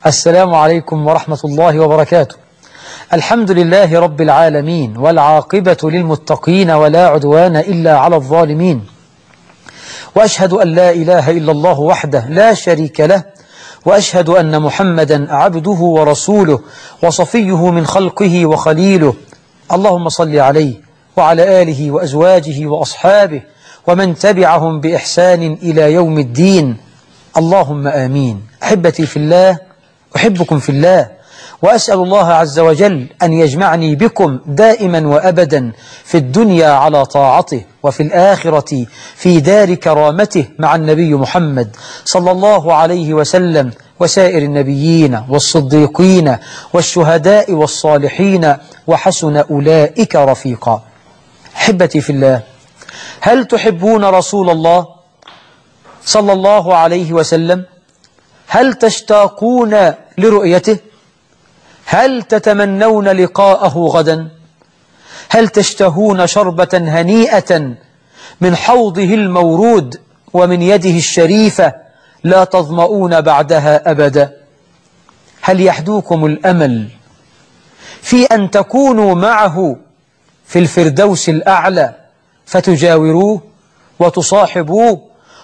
السلام عليكم ورحمة الله وبركاته. الحمد لله رب العالمين، والعاقبة للمتقين، ولا عدوان إلا على الظالمين. وأشهد أن لا إله إلا الله وحده لا شريك له، وأشهد أن محمدا عبده ورسوله وصفيه من خلقه وخليله. اللهم صل عليه وعلى آله وأزواجه وأصحابه ومن تبعهم بإحسان إلى يوم الدين. اللهم آمين. أحبتي في الله، أحبكم في الله، وأسأل الله عز وجل أن يجمعني بكم دائما وأبدا في الدنيا على طاعته، وفي الآخرة في دار كرامته مع النبي محمد صلى الله عليه وسلم، وسائر النبيين والصديقين والشهداء والصالحين، وحسن أولئك رفيقا. أحبتي في الله، هل تحبون رسول الله صلى الله عليه وسلم؟ هل تشتاقون لرؤيته؟ هل تتمنون لقاءه غدا؟ هل تشتهون شربة هنيئة من حوضه المورود ومن يده الشريفة لا تظمؤون بعدها أبدا؟ هل يحدوكم الأمل في أن تكونوا معه في الفردوس الأعلى فتجاوروه وتصاحبوه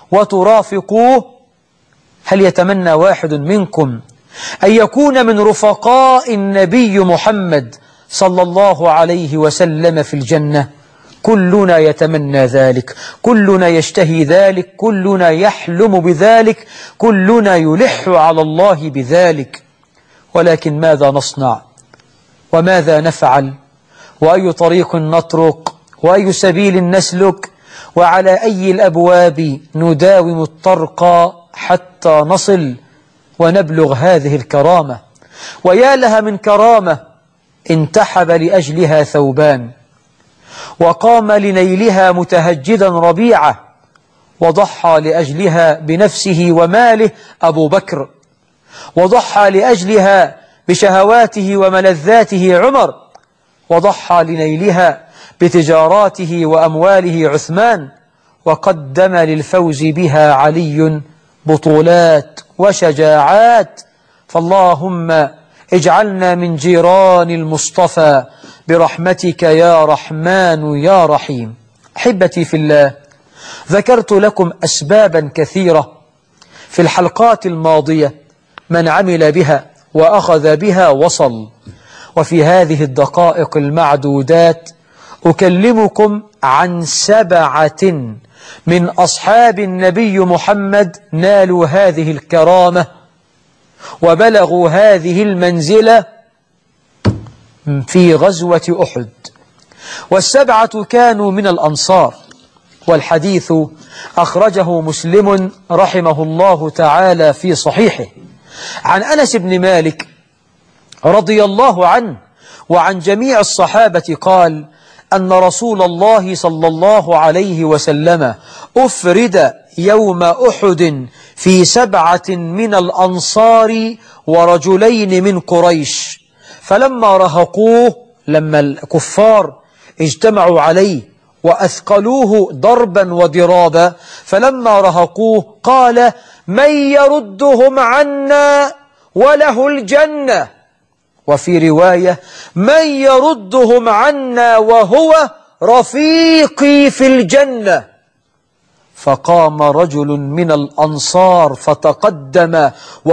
وترافقوه؟ هل يتمنى واحد منكم أن يكون من رفقاء النبي محمد صلى الله عليه وسلم في الجنة؟ كلنا يتمنى ذلك، كلنا يشتهي ذلك، كلنا يحلم بذلك، كلنا يلح على الله بذلك. ولكن ماذا نصنع؟ وماذا نفعل؟ وأي طريق نطرق؟ وأي سبيل نسلك؟ وعلى أي الأبواب نداوم الطرق حتى نصل ونبلغ هذه الكرامة؟ ويا لها من كرامة انتحب لأجلها ثوبان، وقام لنيلها متهجدا ربيعة، وضحى لأجلها بنفسه وماله أبو بكر، وضحى لأجلها بشهواته وملذاته عمر، وضحى لنيلها بتجاراته وأمواله عثمان، وقدم للفوز بها علي بطولات وشجاعات. فاللهم اجعلنا من جيران المصطفى برحمتك يا رحمن يا رحيم. أحبتي في الله، ذكرت لكم أسبابا كثيرة في الحلقات الماضية، من عمل بها وأخذ بها وصل. وفي هذه الدقائق المعدودات أكلمكم عن 7 من أصحاب النبي محمد نالوا هذه الكرامة وبلغوا هذه المنزلة في غزوة أحد. وال7 كانوا من الأنصار، والحديث أخرجه مسلم رحمه الله تعالى في صحيحه عن أنس بن مالك رضي الله عنه وعن جميع الصحابة قال أن رسول الله صلى الله عليه وسلم أفرد يوم أحد في 7 من الأنصار ورجلين من قريش، فلما رهقوه، لما الكفار اجتمعوا عليه وأثقلوه ضربا وضرابا، فلما رهقوه قال: من يردهم عنا وله الجنة. وفي رواية: من يردهم عنا وهو رفيقي في الجنة. فقام رجل من الأنصار فتقدم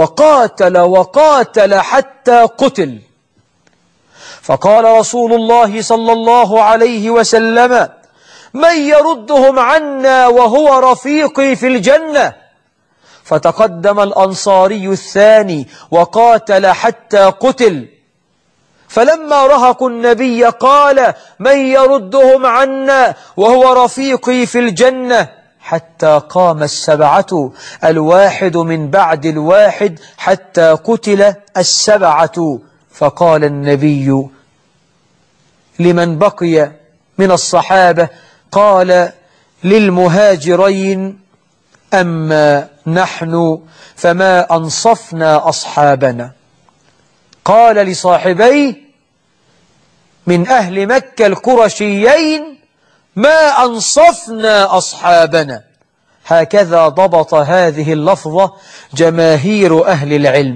وقاتل حتى قتل، فقال رسول الله صلى الله عليه وسلم: من يردهم عنا وهو رفيقي في الجنة؟ فتقدم الأنصاري الثاني وقاتل حتى قتل، فلما رهقوا النبي قال: من يردهم عنا وهو رفيقي في الجنة؟ حتى قام 7 الواحد من بعد الواحد حتى قتل 7. فقال النبي لمن بقي من الصحابة، قال للمهاجرين: أما نحن فما أنصفنا أصحابنا. قال لصاحبيه من أهل مكة القرشيين: ما أنصفنا أصحابنا. هكذا ضبط هذه اللفظة جماهير أهل العلم: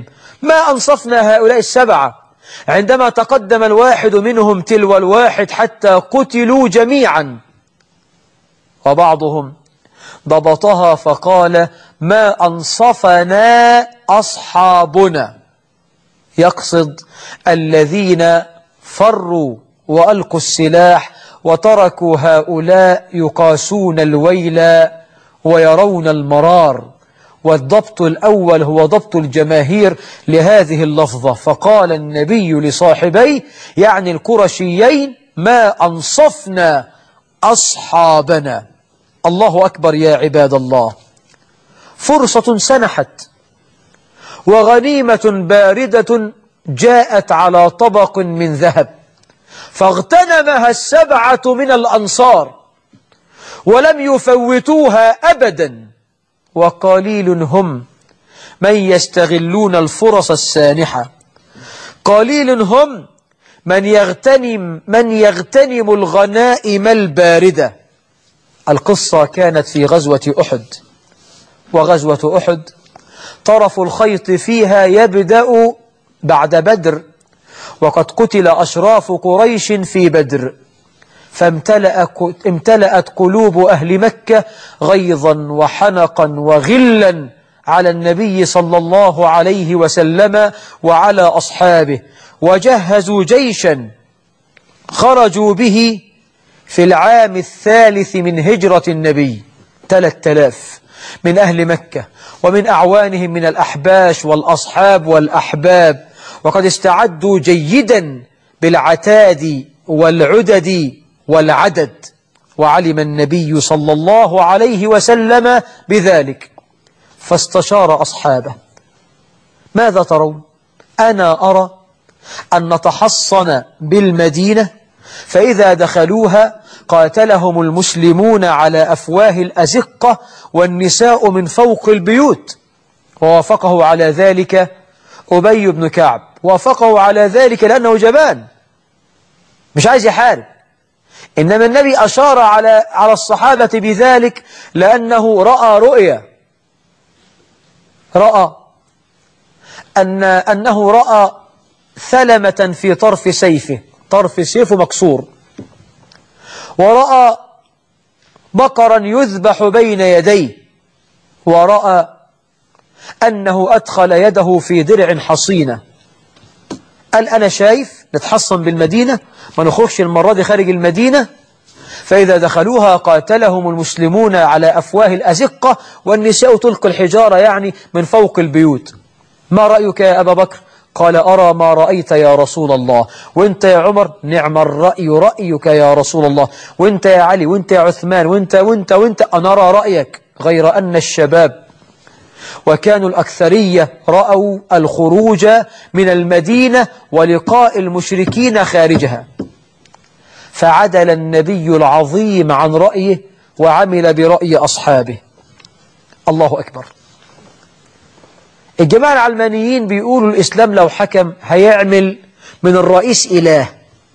ما أنصفنا هؤلاء السبعة عندما تقدم الواحد منهم تلو الواحد حتى قتلوا جميعا. وبعضهم ضبطها فقال ما أنصفنا أصحابنا، يقصد الذين فروا وألقوا السلاح وتركوا هؤلاء يقاسون الويل ويرون المرار. والضبط الأول هو ضبط الجماهير لهذه اللفظة. فقال النبي لصاحبيه يعني القرشيين ما أنصفنا أصحابنا. الله أكبر يا عباد الله. فرصة سنحت وغنيمة باردة جاءت على طبق من ذهب، فاغتنمها السبعة من الأنصار ولم يفوتوها أبدا. وقليل هم من يستغلون الفرص السانحة، قليل هم من يغتنم الغنائم الباردة. القصة كانت في غزوة أحد، وغزوة أحد طرف الخيط فيها يبدأ بعد بدر، وقد قتل أشراف قريش في بدر، فامتلأت قلوب أهل مكة غيظا وحنقا وغلا على النبي صلى الله عليه وسلم وعلى أصحابه، وجهزوا جيشا خرجوا به في العام الثالث من هجرة النبي 3000 من أهل مكة ومن أعوانهم من الأحباش والأصحاب والأحباب، وقد استعدوا جيدا بالعتاد والعدد والعدد. وعلم النبي صلى الله عليه وسلم بذلك فاستشار أصحابه ماذا ترون؟ أنا أرى أن نتحصن بالمدينة، فإذا دخلوها قاتلهم المسلمون على أفواه الأزقة والنساء من فوق البيوت. ووافقه على ذلك أبي بن كعب، وافقه على ذلك لأنه جبان مش عايز يحارب، إنما النبي أشار على الصحابة بذلك لأنه رأى رؤيا، أنه رأى ثلمة في طرف سيفه، طرف سيفه مكسور، ورأى بقرا يذبح بين يديه، ورأى أنه أدخل يده في درع حصينة. قال أنا شايف نتحصن بالمدينة، ما نخرجش المرة دي خارج المدينة، فإذا دخلوها قاتلهم المسلمون على أفواه الأزقة والنساء تلقي الحجارة يعني من فوق البيوت. ما رأيك يا أبا بكر؟ قال أرى ما رأيت يا رسول الله. وانت يا عمر؟ نعم الرأي رأيك يا رسول الله. وانت يا علي؟ وانت يا عثمان؟ وانت أنا أرى رأيك. غير أن الشباب وكانوا الأكثرية رأوا الخروج من المدينة ولقاء المشركين خارجها، فعدل النبي العظيم عن رأيه وعمل برأي أصحابه. الله أكبر. الجماعة العلمانيين بيقولوا الإسلام لو حكم هيعمل من الرئيس إله،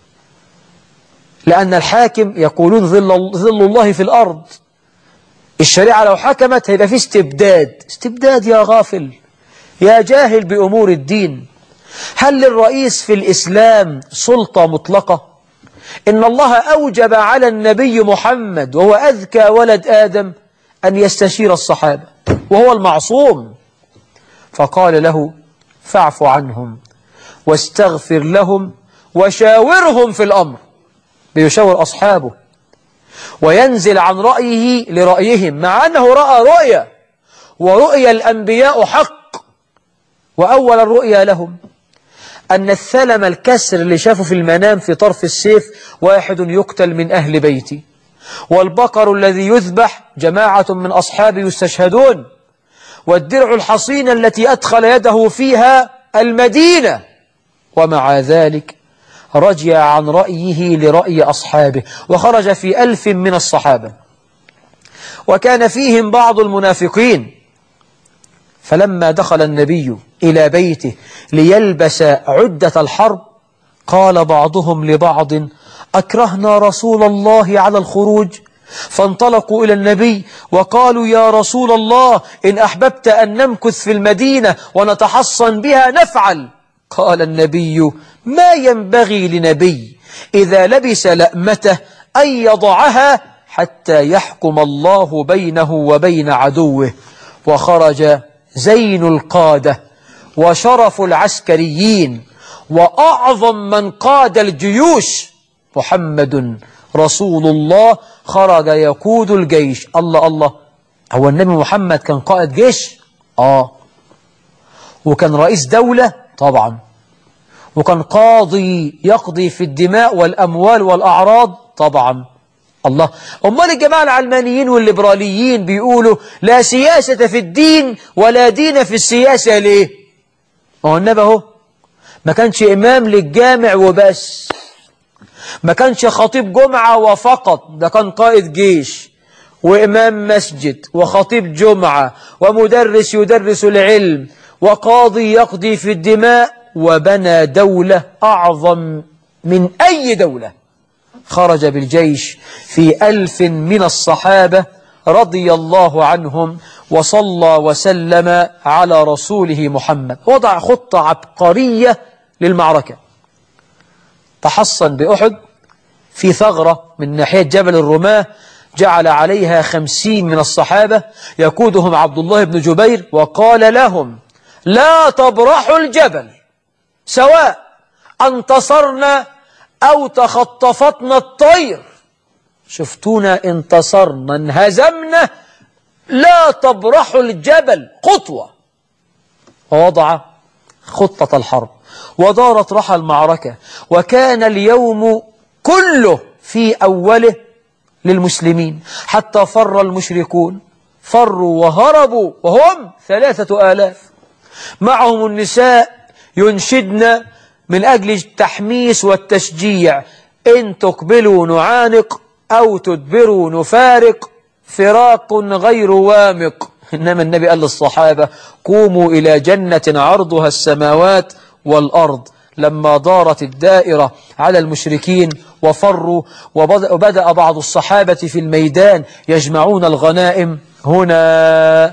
لأن الحاكم يقولون ظل الله في الأرض. الشريعة لو حكمت هيبقى في استبداد. استبداد يا غافل يا جاهل بأمور الدين. هل للرئيس في الإسلام سلطة مطلقة؟ إن الله أوجب على النبي محمد وهو أذكى ولد آدم أن يستشير الصحابة وهو المعصوم، فقال له فاعف عنهم واستغفر لهم وشاورهم في الأمر. بيشاور أصحابه وينزل عن رأيه لرأيهم، مع أنه رأى رؤيا، ورؤيا الأنبياء حق. وأول الرؤيا لهم أن الثلم الكسر اللي شافه في المنام في طرف السيف واحد يقتل من أهل بيتي، والبقر الذي يذبح جماعة من أصحابي يستشهدون، والدرع الحصين التي أدخل يده فيها المدينة. ومع ذلك رجع عن رأيه لرأي أصحابه وخرج في 1000 من الصحابة، وكان فيهم بعض المنافقين. فلما دخل النبي إلى بيته ليلبس عدة الحرب قال بعضهم لبعض أكرهنا رسول الله على الخروج؟ فانطلقوا إلى النبي وقالوا يا رسول الله إن أحببت أن نمكث في المدينة ونتحصن بها نفعل. قال النبي ما ينبغي لنبي إذا لبس لأمته أن يضعها حتى يحكم الله بينه وبين عدوه. وخرج زين القادة وشرف العسكريين وأعظم من قاد الجيوش محمد رسول الله، خرج يقود الجيش. الله الله، هو النبي محمد كان قائد جيش؟ وكان رئيس دولة طبعا، وكان قاضي يقضي في الدماء والأموال والأعراض طبعا. الله، أمال الجماعة العلمانيين والليبراليين بيقولوا لا سياسة في الدين ولا دين في السياسة ليه؟ ما هو النبي اهو ما كانش إمام للجامع وبس، ما كانش خطيب جمعة وفقط، ده كان قائد جيش وإمام مسجد وخطيب جمعة ومدرس يدرس العلم وقاضي يقضي في الدماء، وبنى دولة أعظم من أي دولة. خرج بالجيش في 1000 من الصحابة رضي الله عنهم، وصلى وسلم على رسوله محمد. وضع خطة عبقرية للمعركة. تحصن بأحد في ثغرة من ناحية جبل الرماة، جعل عليها 50 من الصحابة يقودهم عبد الله بن جبير، وقال لهم لا تبرحوا الجبل سواء انتصرنا أو تخطفتنا الطير. شفتونا انتصرنا انهزمنا، لا تبرحوا الجبل خطوة. ووضع خطة الحرب ودارت رحى المعركة، وكان اليوم كله في أوله للمسلمين حتى فر المشركون، فروا وهربوا وهم 3000. معهم النساء ينشدن من أجل التحميس والتشجيع: إن تقبلوا نعانق أو تدبروا نفارق، فراق غير وامق. إنما النبي قال للصحابة قوموا إلى جنة عرضها السماوات والأرض. لما دارت الدائرة على المشركين وفروا، وبدأ بعض الصحابة في الميدان يجمعون الغنائم، هنا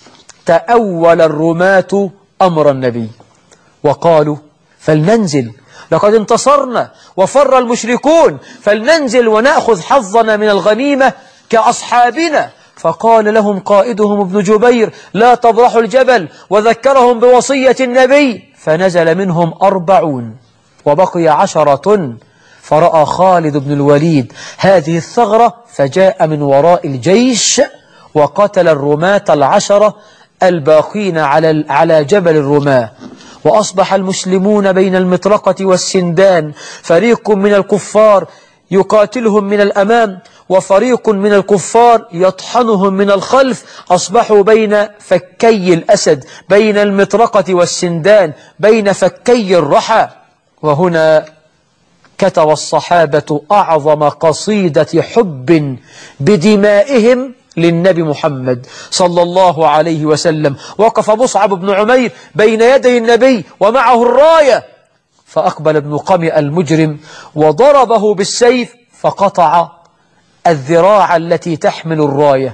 تأول الرماة أمر النبي وقالوا فلننزل، لقد انتصرنا وفر المشركون، فلننزل ونأخذ حظنا من الغنيمة كأصحابنا. فقال لهم قائدهم ابن جبير لا تبرحوا الجبل، وذكرهم بوصية النبي، فنزل منهم 40 وبقي 10. فرأى خالد بن الوليد هذه الثغرة، فجاء من وراء الجيش وقتل الرماة 10 الباقين على جبل الرماة. وأصبح المسلمون بين المطرقة والسندان، فريق من الكفار يقاتلهم من الأمام وفريق من الكفار يطحنهم من الخلف. أصبحوا بين فكي الأسد، بين المطرقة والسندان، بين فكي الرحى. وهنا كتب الصحابة أعظم قصيدة حب بدمائهم للنبي محمد صلى الله عليه وسلم. وقف مصعب بن عمير بين يدي النبي ومعه الراية، فأقبل ابن قمئة المجرم وضربه بالسيف فقطع الذراع التي تحمل الراية،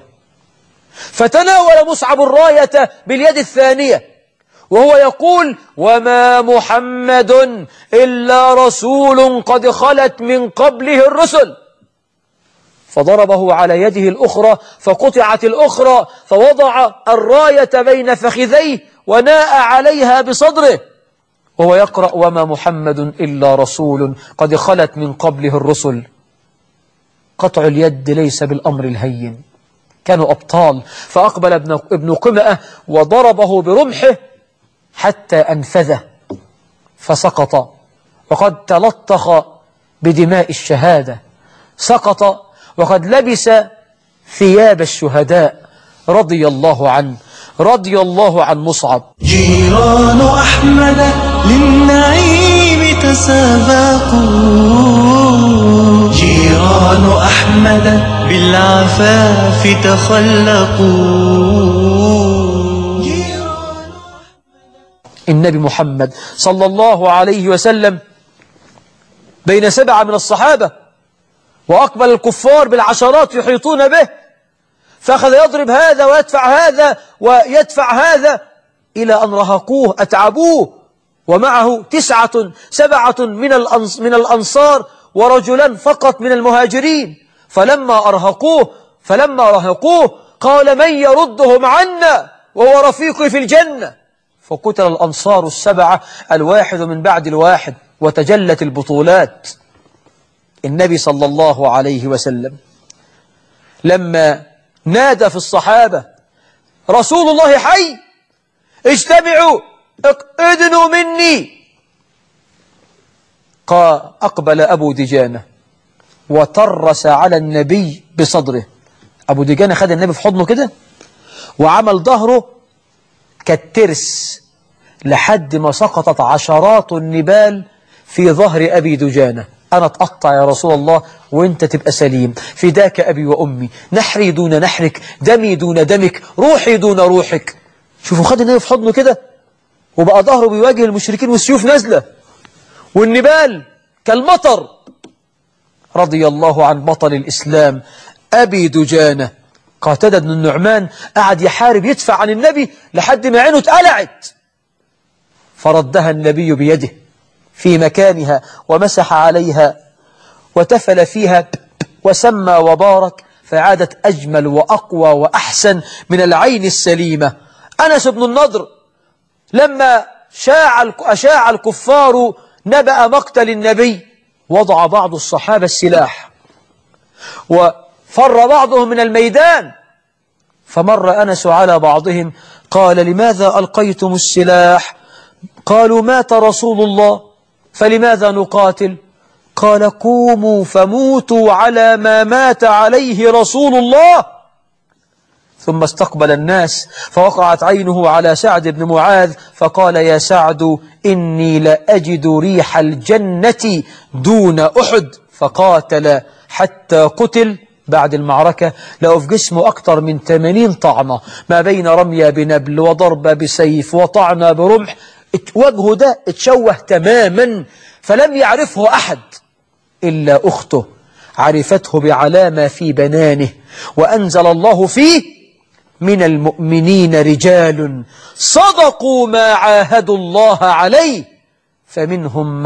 فتناول مصعب الراية باليد الثانية وهو يقول وما محمد إلا رسول قد خلت من قبله الرسل. فضربه على يده الأخرى فقطعت الأخرى، فوضع الراية بين فخذيه وناء عليها بصدره وهو يقرأ وما محمد إلا رسول قد خلت من قبله الرسل. قطع اليد ليس بالأمر الهين، كانوا أبطال. فأقبل ابن قمئة وضربه برمحه حتى أنفذه فسقط، وقد تلطخ بدماء الشهادة، سقط وقد لبس ثياب الشهداء رضي الله عنه، رضي الله عن مصعب. جيران أحمد للنعيم تسابقوا، جيران أحمد بالعفاف تخلقوا. النبي محمد صلى الله عليه وسلم بين 7 من الصحابة وأقبل الكفار بالعشرات يحيطون به، فأخذ يضرب هذا ويدفع هذا ويدفع هذا إلى أن رهقوه أتعبوه، ومعه 9 7 من الأنصار ورجلا فقط من المهاجرين. فلما رهقوه قال: من يردهم عنا وهو رفيقي في الجنة؟ فقتل الأنصار 7 الواحد من بعد الواحد، وتجلت البطولات. النبي صلى الله عليه وسلم لما نادى في الصحابة: رسول الله حي، اجتمعوا، ادنوا مني، أقبل أبو دجانة وترس على النبي بصدره. أبو دجانة خد النبي في حضنه كده وعمل ظهره كالترس لحد ما سقطت عشرات النبال في ظهر أبي دجانة. أنا أتقطع يا رسول الله وإنت تبقى سليم، فداك أبي وأمي، نحري دون نحرك، دمي دون دمك، روحي دون روحك. شوفوا، خد النبي في حضنه كده وبقى ظهره بيواجه المشركين والسيوف نازلة والنبال كالمطر. رضي الله عن بطل الإسلام أبي دجانة. قتادة بن النعمان قعد يحارب يدفع عن النبي لحد ما عينه اتقلعت، فردها النبي بيده في مكانها ومسح عليها وتفل فيها وسمى وبارك، فعادت أجمل وأقوى وأحسن من العين السليمة. أنس بن النضر لما أشاع الكفار نبأ مقتل النبي، وضع بعض الصحابة السلاح وفر بعضهم من الميدان، فمر أنس على بعضهم قال: لماذا ألقيتم السلاح؟ قالوا: مات رسول الله فلماذا نقاتل؟ قال: قوموا فموتوا على ما مات عليه رسول الله. ثم استقبل الناس فوقعت عينه على سعد بن معاذ فقال: يا سعد، إني لأجد ريح الجنة دون أحد. فقاتل حتى قتل. بعد المعركة لقوا في جسمه أكثر من 80 طعنة، ما بين رمية بنبل وضربة بسيف وطعنة برمح. وجهه ده اتشوه تماما، فلم يعرفه أحد إلا أخته، عرفته بعلامة في بنانه. وأنزل الله فيه: من المؤمنين رجال صدقوا ما عاهدوا الله عليه، فمنهم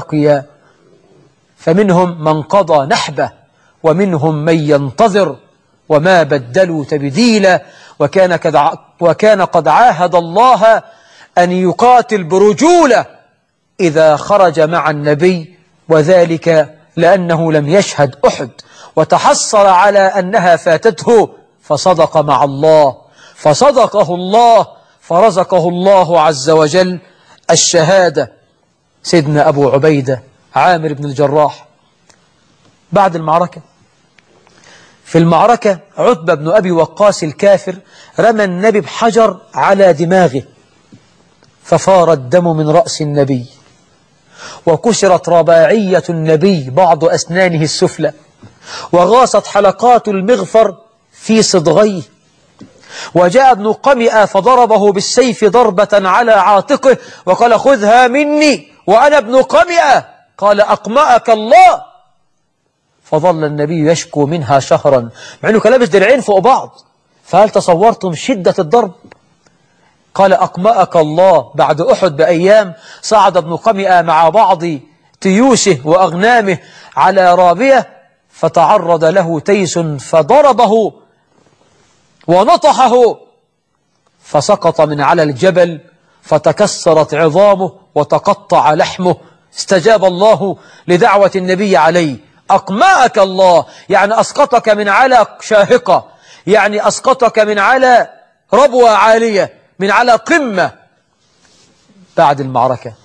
من قضى نحبه ومنهم من ينتظر وما بدلوا تبديلا. وكان قد عاهد الله أن يقاتل برجولة إذا خرج مع النبي، وذلك لأنه لم يشهد أحد، وتحصل على أنها فاتته، فصدق مع الله، فصدقه الله، فرزقه الله عز وجل الشهادة. سيدنا أبو عبيدة عامر بن الجراح بعد المعركة، في المعركة عتبة بن أبي وقاص الكافر رمى النبي بحجر على دماغه، ففار الدم من رأس النبي، وكسرت رباعية النبي بعض أسنانه السفلى، وغاصت حلقات المغفر في صدغيه. وجاء ابن قمئة فضربه بالسيف ضربة على عاتقه وقال: خذها مني وأنا ابن قمئة. قال: أقمأك الله. فظل النبي يشكو منها شهرا، مع أنه كان لابس درعين فوق بعض. فهل تصورتم شدة الضرب؟ قال: أقمأك الله. بعد أحد بأيام صعد ابن قمئة مع بعض تيوسه وأغنامه على رابية، فتعرض له تيس فضربه ونطحه، فسقط من على الجبل فتكسرت عظامه وتقطع لحمه. استجاب الله لدعوة النبي عليه. أقمأك الله يعني أسقطك من على شاهقة، يعني أسقطك من على ربوة عالية، من على قمة. بعد المعركة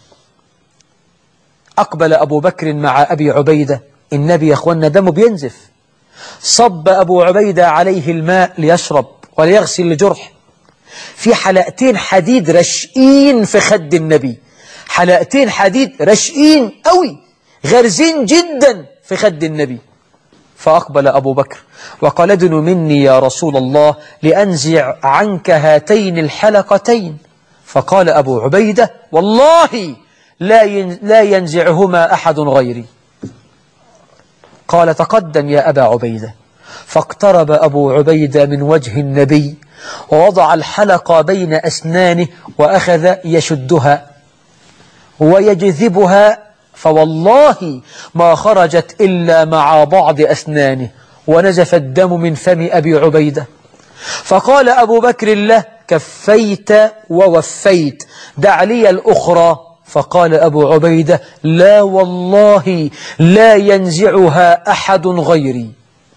أقبل أبو بكر مع أبي عبيدة. النبي يا أخوانا دمه بينزف، صب أبو عبيدة عليه الماء ليشرب وليغسل الجرح. في حلقتين حديد رشقين في خد النبي، حلقتين حديد رشقين قوي غرزين جدا في خد النبي. فأقبل أبو بكر وقال: ادنوا مني يا رسول الله لأنزع عنك هاتين الحلقتين. فقال أبو عبيدة: والله لا ينزعهما أحد غيري. قال تقدم يا أبا عبيدة. فاقترب أبو عبيدة من وجه النبي ووضع الحلقة بين أسنانه وأخذ يشدها ويجذبها، فوالله ما خرجت إلا مع بعض أسنانه، ونزف الدم من فم أبي عبيدة. فقال أبو بكر له كفيت ووفيت، دع لي الأخرى. فقال أبو عبيدة لا والله لا ينزعها أحد غيري.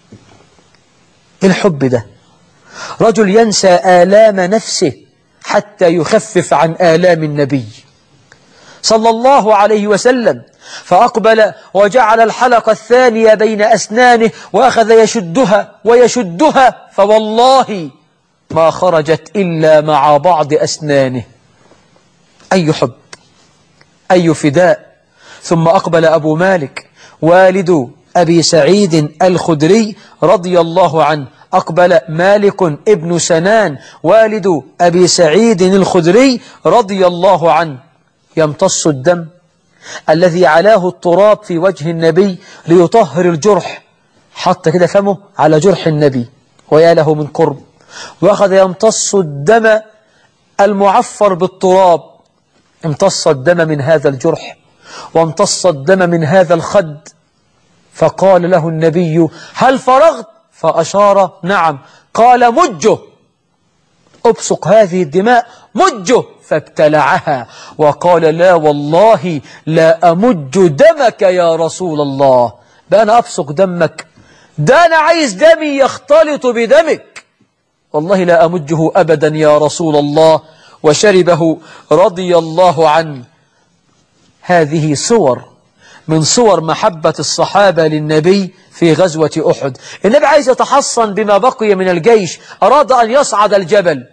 الحب ده رجل ينسى آلام نفسه حتى يخفف عن آلام النبي صلى الله عليه وسلم. فأقبل وجعل الحلقة الثانية بين أسنانه وأخذ يشدها ويشدها، فوالله ما خرجت إلا مع بعض أسنانه. أي حب، أي فداء. ثم أقبل أبو مالك والد أبي سعيد الخدري رضي الله عنه، أقبل مالك ابن سنان والد أبي سعيد الخدري رضي الله عنه، يمتص الدم الذي علاه التراب في وجه النبي ليطهر الجرح، حط كده فمه على جرح النبي ويا له من قرب، وأخذ يمتص الدم المعفر بالتراب. امتص الدم من هذا الجرح وامتص الدم من هذا الخد. فقال له النبي هل فرغت؟ فأشار نعم. قال مجه، أبصق هذه الدماء، مجه. فابتلعها وقال لا والله لا أمج دمك يا رسول الله. بقى أنا أبصق دمك؟ ده أنا عايز دمي يختلط بدمك، والله لا أمجه أبدا يا رسول الله. وشربه رضي الله عنه. هذه صور من صور محبة الصحابة للنبي في غزوة أحد. النبي عايز يتحصن بما بقي من الجيش، أراد أن يصعد الجبل،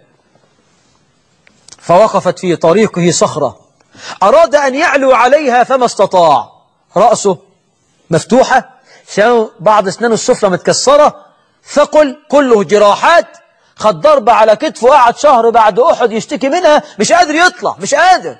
فوقفت في طريقه صخرة، أراد أن يعلو عليها فما استطاع، رأسه مفتوحة، بعض أسنانه السفلى متكسرة، ثقل كله جراحات، خد ضربة على كتفه، قعد شهر بعد أحد يشتكي منها، مش قادر يطلع، مش قادر.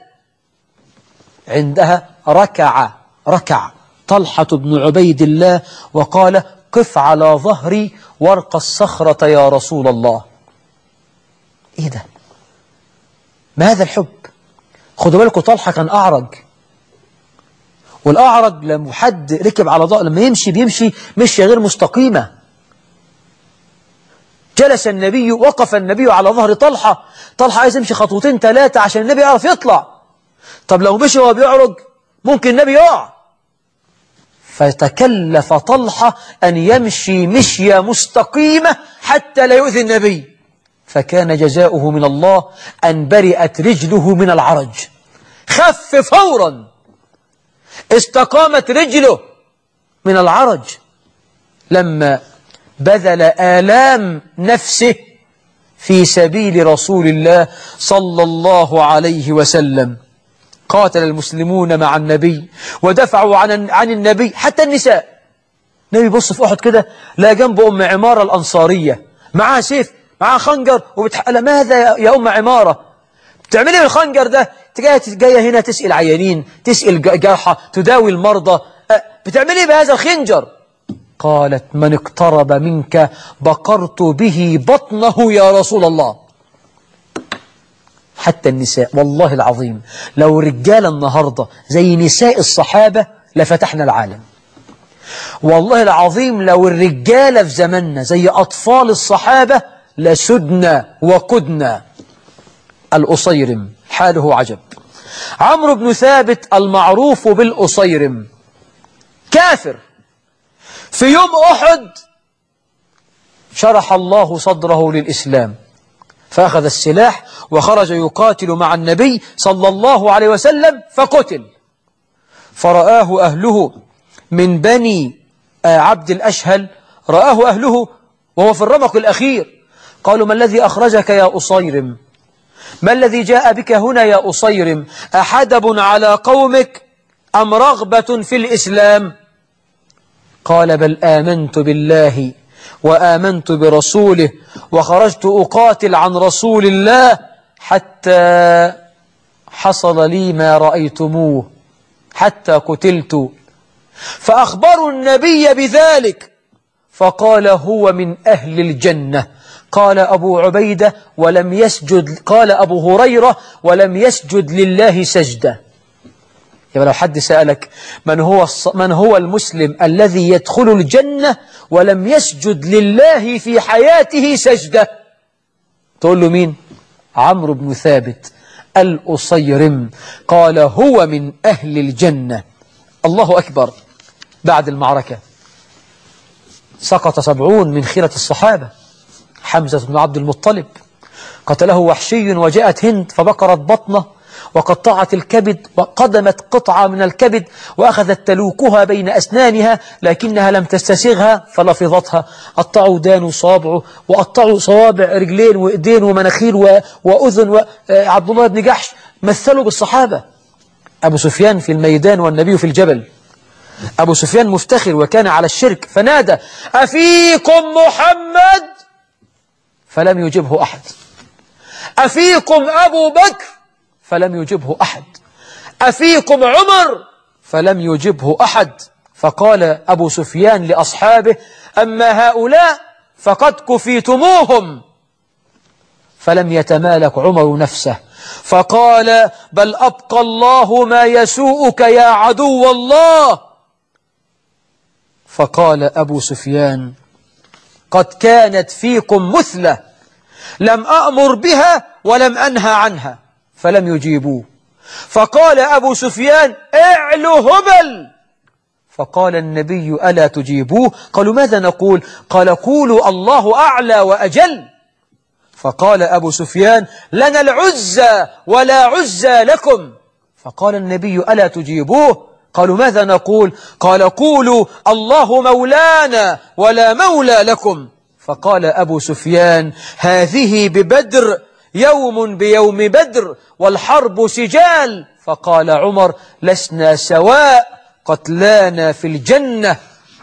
عندها ركع طلحة بن عبيد الله وقال قف على ظهري وارقى الصخرة يا رسول الله. إيه ده؟ ما هذا الحب؟ خدوا بالكم طلحة كان أعرج، والأعرج لما حد ركب على ظهره لما يمشي بيمشي مشي غير مستقيمة. جلس النبي، وقف النبي على ظهر طلحة عايز يمشي خطوتين ثلاثة عشان النبي يعرف يطلع. طب لو مشي وهو بيعرج ممكن النبي يقع. فتكلف طلحة أن يمشي مشية مستقيمة حتى لا يؤذي النبي، فكان جزاؤه من الله أن برئت رجله من العرج، خف فورا، استقامت رجله من العرج لما بذل آلام نفسه في سبيل رسول الله صلى الله عليه وسلم. قاتل المسلمون مع النبي ودفعوا عن النبي حتى النساء. النبي بص في أحد كده لا جنب أم عمارة الأنصارية معها سيف معها خنجر وبتحقل. ماذا يا أم عمارة بتعملي بالخنجر ده؟ جاية هنا تسأل عيانين، تسأل جرحى، تداوي المرضى، بتعملي بهذا الخنجر؟ قالت من اقترب منك بقرت به بطنه يا رسول الله. حتى النساء، والله العظيم لو رجال النهاردة زي نساء الصحابة لفتحنا العالم. والله العظيم لو الرجال في زماننا زي أطفال الصحابة لسدنا وقدنا. الأصيرم حاله عجب. عمرو بن ثابت المعروف بالأصيرم كافر. في يوم أحد شرح الله صدره للإسلام، فأخذ السلاح وخرج يقاتل مع النبي صلى الله عليه وسلم فقتل. فرآه أهله من بني عبد الأشهل، رآه أهله وهو في الرمق الأخير، قالوا ما الذي أخرجك يا أصيرم؟ ما الذي جاء بك هنا يا أصيرم؟ أحدب على قومك أم رغبة في الإسلام؟ قال بل آمنت بالله وآمنت برسوله وخرجت أقاتل عن رسول الله حتى حصل لي ما رأيتموه، حتى قتلت فأخبروا النبي بذلك فقال هو من أهل الجنة. قال أبو عبيدة ولم يسجد، قال أبو هريرة ولم يسجد لله سجدة. يبقى لو حد سألك من هو المسلم الذي يدخل الجنة ولم يسجد لله في حياته سجدة، تقول له مين؟ عمرو بن ثابت الأصيرم قال هو من أهل الجنة. الله أكبر. بعد المعركة سقط 70 من خيرة الصحابة. حمزة بن عبد المطلب قتله وحشي، وجاءت هند فبقرت بطنه وقطعت الكبد وقدمت قطعة من الكبد وأخذت تلوكها بين أسنانها لكنها لم تستسغها فلفظتها. قطعوا دانوا صابعه وقطعوا صوابع رجلين وإيدين ومناخير وأذن. وعبد الله بن جحش مثلوا بالصحابة. أبو سفيان في الميدان والنبي في الجبل. أبو سفيان مفتخر وكان على الشرك فنادى أفيكم محمد؟ فلم يجبه أحد. أفيكم أبو بكر؟ فلم يجبه أحد. أفيكم عمر؟ فلم يجبه أحد. فقال أبو سفيان لأصحابه أما هؤلاء فقد كفيتموهم. فلم يتمالك عمر نفسه فقال بل أبقى الله ما يسوءك يا عدو الله. فقال أبو سفيان قد كانت فيكم مثلة لم أأمر بها ولم أنهى عنها. فلم يجيبوه. فقال أبو سفيان اعلوا هبل. فقال النبي ألا تجيبوه؟ قالوا ماذا نقول؟ قال قولوا الله أعلى وأجل. فقال أبو سفيان لنا العزى ولا عزى لكم. فقال النبي ألا تجيبوه؟ قالوا ماذا نقول؟ قال قولوا الله مولانا ولا مولى لكم. فقال أبو سفيان هذه ببدر يوم بيوم بدر والحرب سجال. فقال عمر لسنا سواء قتلانا في الجنة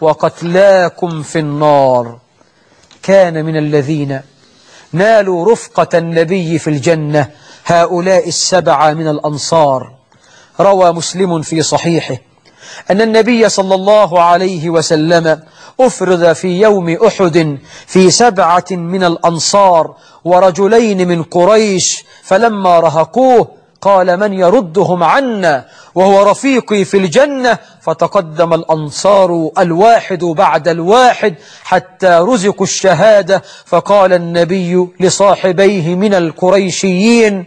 وقتلاكم في النار. كان من الذين نالوا رفقة النبي في الجنة هؤلاء 7 من الأنصار. روى مسلم في صحيحه أن النبي صلى الله عليه وسلم أفرد في يوم أحد في 7 من الأنصار ورجلين من قريش، فلما رهقوه قال من يردهم عنا وهو رفيقي في الجنة؟ فتقدم الأنصار الواحد بعد الواحد حتى رزقوا الشهادة. فقال النبي لصاحبيه من القريشيين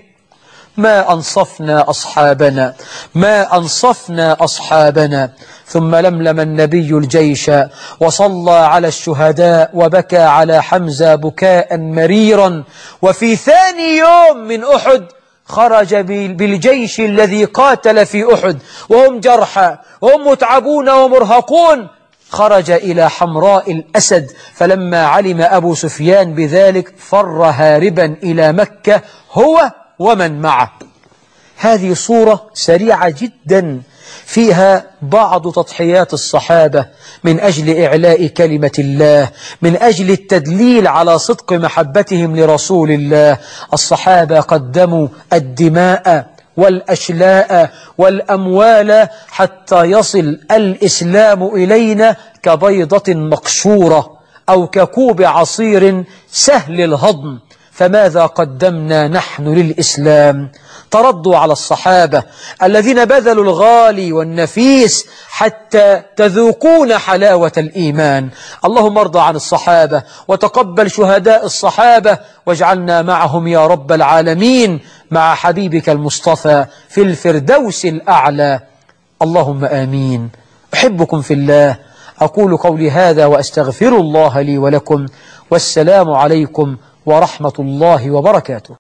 ما أنصفنا أصحابنا ما أنصفنا أصحابنا. ثم لملم النبي الجيش وصلى على الشهداء وبكى على حمزة بكاء مريرا. وفي ثاني يوم من أحد خرج بالجيش الذي قاتل في أحد وهم جرحى وهم متعبون ومرهقون، خرج إلى حمراء الأسد. فلما علم أبو سفيان بذلك فر هاربا إلى مكة هو ومن معه. هذه صورة سريعة جدا فيها بعض تضحيات الصحابة من أجل إعلاء كلمة الله، من أجل التدليل على صدق محبتهم لرسول الله. الصحابة قدموا الدماء والأشلاء والأموال حتى يصل الإسلام إلينا كبيضة مقشورة أو ككوب عصير سهل الهضم. فماذا قدمنا نحن للإسلام؟ تردوا على الصحابة الذين بذلوا الغالي والنفيس حتى تذوقون حلاوة الإيمان. اللهم ارضى عن الصحابة وتقبل شهداء الصحابة واجعلنا معهم يا رب العالمين مع حبيبك المصطفى في الفردوس الأعلى. اللهم آمين. أحبكم في الله. أقول قولي هذا وأستغفر الله لي ولكم، والسلام عليكم ورحمة الله وبركاته.